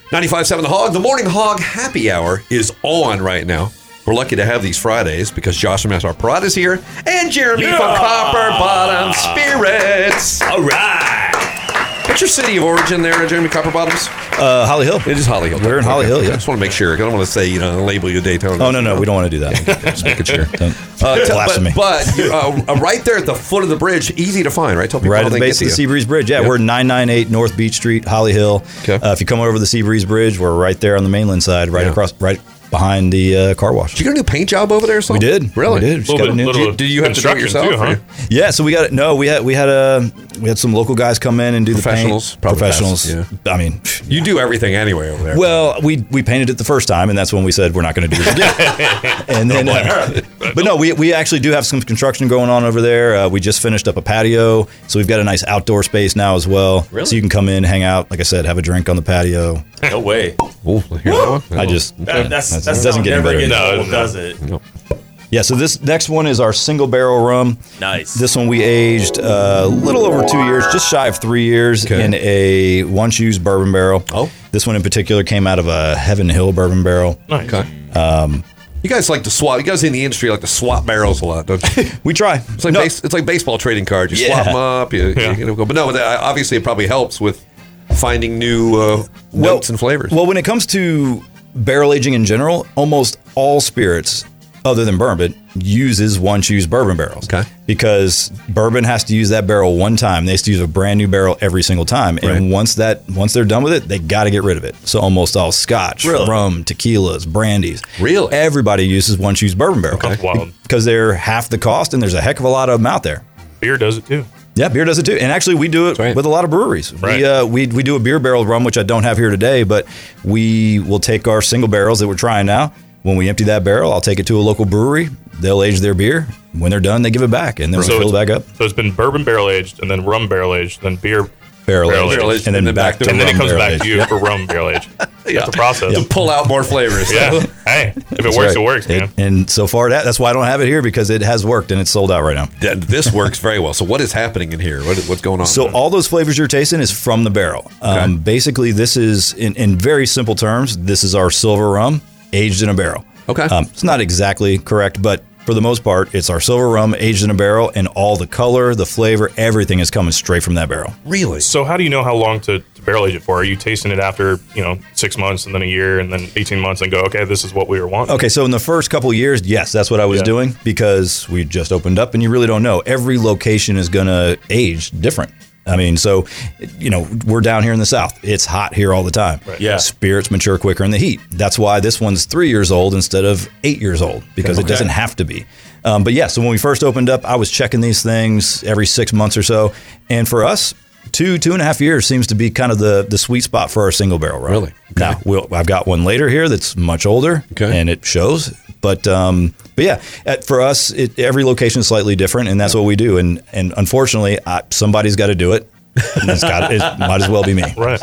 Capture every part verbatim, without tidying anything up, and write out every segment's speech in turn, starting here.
ninety-five point seven The Hog. The Morning Hog Happy Hour is on right now. We're lucky to have these Fridays because Josh from S R Prod is here and Jeremy yeah. from Copper Bottom Spirits. All right. What's your city of origin there, Jeremy? Copper Bottoms? Uh, Holly Hill. It is Holly Hill. We're in Holly okay. Hill, yeah. I just want to make sure. I don't want to say, you know, label you Daytona. Oh, no, no. We don't want to do that. Just making sure. Uh, blasphemy. But, but uh, right there at the foot of the bridge, easy to find, right? Tell people right how at the they base get of the to you. Seabreeze Bridge. Yeah, yep. We're nine ninety-eight North Beach Street, Holly Hill. Okay. Uh, if you come over the Seabreeze Bridge, we're right there on the mainland side, right yeah. across, right behind the uh, car wash. Did you get a new paint job over there or something? We did. Really? We did. Just got a new, did, did you have to do it yourself? Too, huh? Yeah, so we got it. No, we had we had a we had some local guys come in and do the paint. Professionals. Professionals. Yeah. I mean, you do everything anyway over there. Well, we we painted it the first time, and that's when we said we're not going to do it again. and then, uh, but no, we we actually do have some construction going on over there. Uh, we just finished up a patio, so we've got a nice outdoor space now as well. Really? So you can come in, hang out, like I said, have a drink on the patio. No way. Ooh, hear that one? I just That, that's, that's, that's it doesn't get any better. No, no, does it? No. Yeah, so this next one is our single barrel rum. Nice. This one we aged a uh, little over two years, just shy of three years okay. in a one choose bourbon barrel. Oh. This one in particular came out of a Heaven Hill bourbon barrel. Nice. Okay. Um, you guys like to swap. You guys in the industry like to swap barrels a lot, don't you? we try. It's like No. base, it's like baseball trading cards. You Yeah. swap them up. You, Yeah. you know, but no, that- obviously it probably helps with finding new uh, Well- notes and flavors. Well, when it comes to barrel aging in general, almost all spirits, other than bourbon, uses one choose bourbon barrels. Okay. Because bourbon has to use that barrel one time. They have to use a brand new barrel every single time. And Right. once that once they're done with it, they got to get rid of it. So almost all scotch, Really? rum, tequilas, brandies. Really? Everybody uses one choose bourbon barrel. That's wild. Because they're half the cost and there's a heck of a lot of them out there. Beer does it too. Yeah, beer does it too. And actually, we do it right. with a lot of breweries. Right. We, uh, we we do a beer barrel rum, which I don't have here today, but we will take our single barrels that we're trying now. When we empty that barrel, I'll take it to a local brewery. They'll age their beer. When they're done, they give it back, and then we So fill it it's- back up. So it's been bourbon barrel aged, and then rum barrel aged, then beer Barrel, Barrel aged, aged. and then back to and then it rum comes barrel back aged. to you for rum barrel aged. That's the process. to pull out more flavors. Yeah. Hey, if it That's works, right. it works, man. It- and so far, that that's why I don't have it here because it has worked and it's sold out right now. Th- This works very well. So what is happening in here? What, what's going on? So all those flavors you're tasting is from the barrel. Um, Okay. Basically, this is, in, in very simple terms, this is our silver rum aged in a barrel. Okay. Um, it's not exactly correct, but for the most part, it's our silver rum aged in a barrel, and all the color, the flavor, everything is coming straight from that barrel. really? So how do you know how long to, to barrel age it for? Are you tasting it after, you know, six months and then a year and then eighteen months and go, okay, this is what we were wanting? Okay, so in the first couple of years, yes, that's what I was Yeah. doing because we just opened up and you really don't know. Every location is going to age different. I mean, so, you know, we're down here in the South. It's hot here all the time. Right. Yeah. Spirits mature quicker in the heat. That's why this one's three years old instead of eight years old because it Okay. doesn't have to be. Um, but yeah, so when we first opened up, I was checking these things every six months or so. And for us, two, two and a half years seems to be kind of the, the sweet spot for our single barrel run. Really? Okay. Now, we'll, I've got one later here that's much older Okay. and it shows. But um, but yeah, at, for us, it, every location is slightly different, and that's what we do. And and unfortunately, I, somebody's got to do it. And it's got, it might as well be me. Right.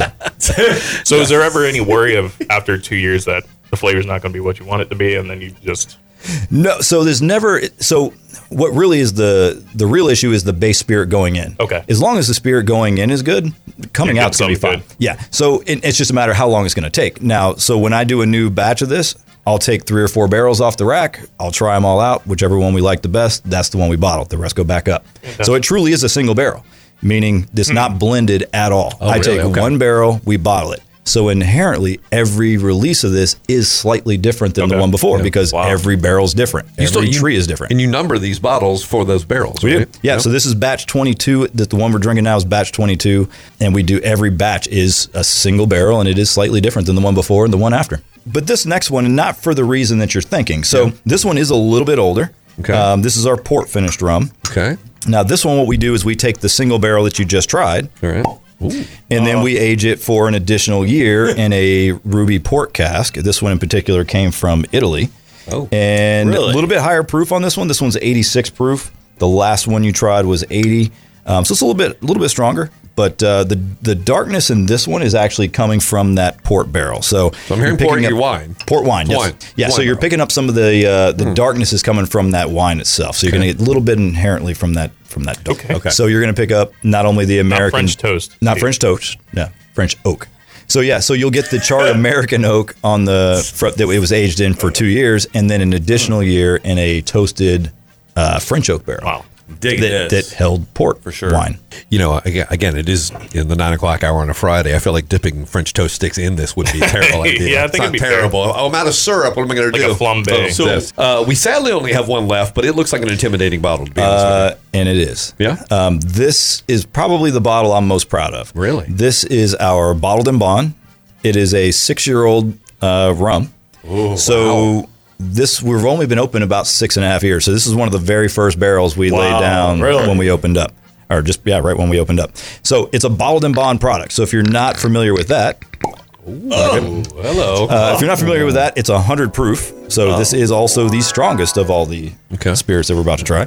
So is there ever any worry of after two years that the flavor's not going to be what you want it to be, and then you just No, so there's never. So what really is the the real issue is the base spirit going in. Okay. As long as the spirit going in is good, coming You're out's going to be getting fine. something Yeah. So it, it's just a matter of how long it's going to take. Now, so when I do a new batch of this, I'll take three or four barrels off the rack. I'll try them all out. Whichever one we like the best, that's the one we bottle. The rest go back up. So it truly is a single barrel, meaning it's Hmm. not blended at all. I really? take Okay. one barrel, we bottle it. So inherently, every release of this is slightly different than the Okay. one before Yeah. because Wow. every barrel's different. You Every still- you- tree is different. And you number these bottles for those barrels, We do. right? Yeah, Yep. so this is batch twenty-two. That the one we're drinking now is batch twenty-two, and we do every batch is a single barrel, and it is slightly different than the one before and the one after. But this next one, not for the reason that you're thinking. So Yeah. this one is a little bit older. Okay. Um, this is our port finished rum. Okay. Now this one, what we do is we take the single barrel that you just tried, All right. Ooh. and then we age it for an additional year in a ruby port cask. This one in particular came from Italy. Oh, And really? a little bit higher proof on this one. This one's eighty-six proof. The last one you tried was eighty. Um, so it's a little bit a little bit stronger. But uh, the the darkness in this one is actually coming from that port barrel. So, So I'm hearing you're port picking in your up- wine. Port wine, yes. Wine. Yeah, Wine so you're barrel. picking up some of the uh, the darkness is coming from that wine itself. So you're going to get a little bit inherently from that from that dark. Okay. Okay. So you're going to pick up not only the American French toast. not French toast, no, French oak. So yeah, so you'll get the charred American oak on the front that it was aged in for two years, and then an additional year in a toasted uh, French oak barrel. Wow. Dig that, this. that held port For sure. wine. You know, again, again, it is in the nine o'clock hour on a Friday. I feel like dipping French toast sticks in this would be a terrible idea. Yeah, I It's think not it'd be terrible. Oh, I'm out of syrup. What am I going to Like do? a flambé. So, this. Uh, we sadly only have one left, but it looks like an intimidating bottle. To be honest with Uh, and it is. Yeah? Um, this is probably the bottle I'm most proud of. Really? This is our Bottled and Bond. It is a six-year-old uh, rum. Ooh, so wow. this we've only been open about six and a half years. So this is one of the very first barrels we laid down really? when we opened up. Or just, yeah, right when we opened up. So it's a Bottled and Bond product. So if you're not familiar with that, Oh, hello. uh, if you're not familiar with that, it's one hundred proof. So this is also the strongest of all the Okay. spirits that we're about to try.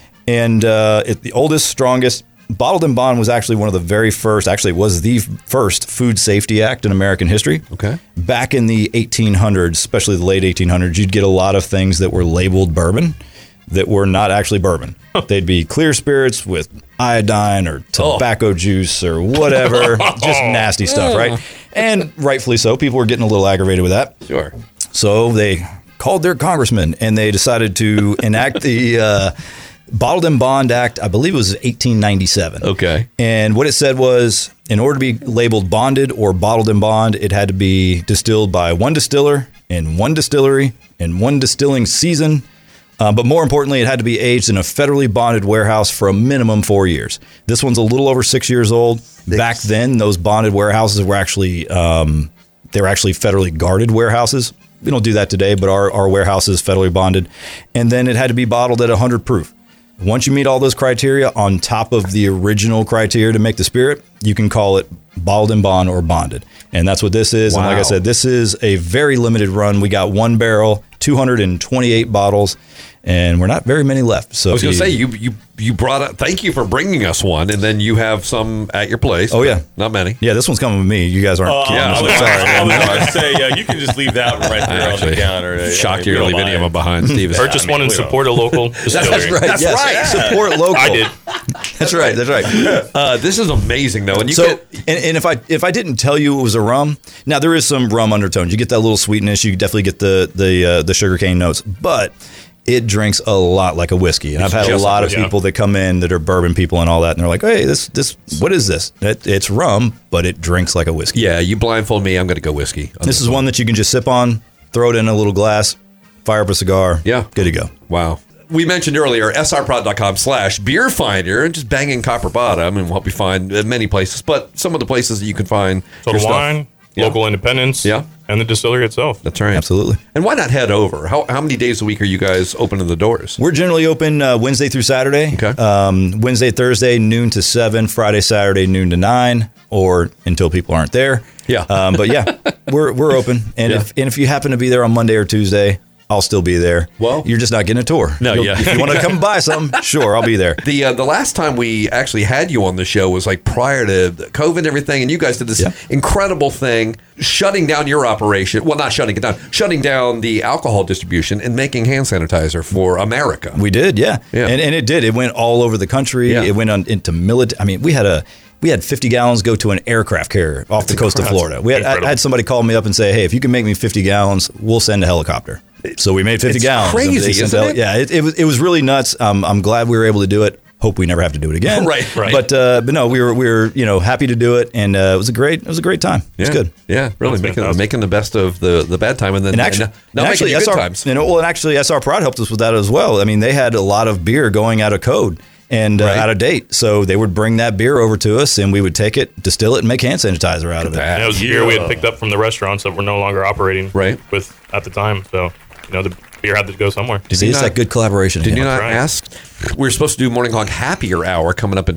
And uh, it, the oldest, strongest. Bottled and Bond was actually one of the very first, actually it was the first Food Safety Act in American history. Okay. Back in the eighteen hundreds, especially the late eighteen hundreds, you'd get a lot of things that were labeled bourbon that were not actually bourbon. They'd be clear spirits with iodine or tobacco juice or whatever. Just nasty stuff, right? And rightfully so. People were getting a little aggravated with that. Sure. So they called their congressman and they decided to enact the uh, Bottled and Bond Act. I believe it was eighteen ninety-seven. Okay. And what it said was, in order to be labeled bonded or bottled in bond, it had to be distilled by one distiller in one distillery in one distilling season. Uh, but more importantly, it had to be aged in a federally bonded warehouse for a minimum four years. This one's a little over six years old. Back then, those bonded warehouses were actually um, they were actually federally guarded warehouses. We don't do that today, but our, our warehouse is federally bonded. And then it had to be bottled at one hundred proof. Once you meet all those criteria on top of the original criteria to make the spirit, you can call it bottled and bond or bonded. And that's what this is. And like I Wow. said, this is a very limited run. We got one barrel, two hundred twenty-eight bottles, and we're not very many left. So I was if going to you- say, you you you brought up, thank you for bringing us one, and then you have some at your place. Oh, yeah. Not many. Yeah, this one's coming with me. You guys aren't. Oh, keeping yeah, this I one. was, Sorry. I was going to say, yeah, you can just leave that right there on the Actually, counter. shocked you you're leaving him behind, Steve. Purchase I mean, one and we don't- support a local distillery. That's right. That's Yes. right. Support local. I did. That's right. That's right. Uh, this is amazing, though. And you So, get, and, and if I if I didn't tell you it was a rum, now there is some rum undertones. You get that little sweetness. You definitely get the the uh, the sugarcane notes, but it drinks a lot like a whiskey. And I've had a just lot like of whiskey. people that come in that are bourbon people and all that, and they're like, "Hey, this this what is this? It, it's rum, but it drinks like a whiskey." yeah, you blindfold me, I'm going to go whiskey. This is one that you can just sip on, throw it in a little glass, fire up a cigar. Yeah. good to go. Wow. We mentioned earlier, srprod.com slash beer finder, and just banging Copper Bottom and what we find in many places, but some of the places that you can find your Total stuff. Wine, Yeah. local independence, Yeah. and the distillery itself. That's right. Absolutely. And why not head over? How, how many days a week are you guys opening the doors? We're generally open uh, Wednesday through Saturday. Okay. Um, Wednesday, Thursday, noon to seven. Friday, Saturday, noon to nine, or until people aren't there. Yeah. Um, but yeah, we're we're open. And Yeah. if and if you happen to be there on Monday or Tuesday, I'll still be there. Well- you're just not getting a tour. No, You'll- yeah. If you want to come buy some, sure, I'll be there. The uh, the last time we actually had you on the show was like prior to COVID and everything, and you guys did this Yeah. incredible thing, shutting down your operation. Well, not shutting it down, shutting down the alcohol distribution and making hand sanitizer for America. We did, yeah. Yeah. And and it did. It went all over the country. Yeah. It went on into military. I mean, we had a we had fifty gallons go to an aircraft carrier off the coast of incredible. Florida. We had I, Incredible. I had somebody call me up and say, "Hey, if you can make me fifty gallons, we'll send a helicopter." So we made fifty It's gallons. crazy, They sent isn't a- it? Yeah, it, it was it was really nuts. Um, I'm glad we were able to do it. Hope we never have to do it again. Right, right. But uh, but no, we were we were you know happy to do it, and uh, it was a great it was a great time. It was Yeah. good. Yeah, really That's making fantastic. making the best of the, the bad time, and then And actually, and not and actually making the good S R, times. You know, well, and actually, S R Prod helped us with that as well. I mean, they had a lot of beer going out of code and uh, Right. out of date, so they would bring that beer over to us, and we would take it, distill it, and make hand sanitizer out of it. that. And it was beer we had picked up from the restaurants that were no longer operating Right. with at the time. So, you know, the beer had to go somewhere. See, you it's not- that good collaboration. Did you again. not right. ask? We were supposed to do Morning Hog Happier Hour coming up at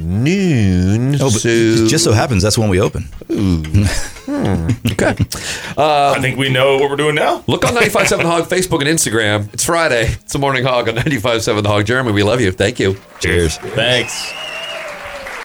noon. Oh, but so, it just so happens that's when we open. okay. I think we know what we're doing now. Look on ninety-five point seven Hog Facebook and Instagram. It's Friday. It's the Morning Hog on ninety-five point seven Hog. Jeremy, we love you. Thank you. Cheers. Thanks.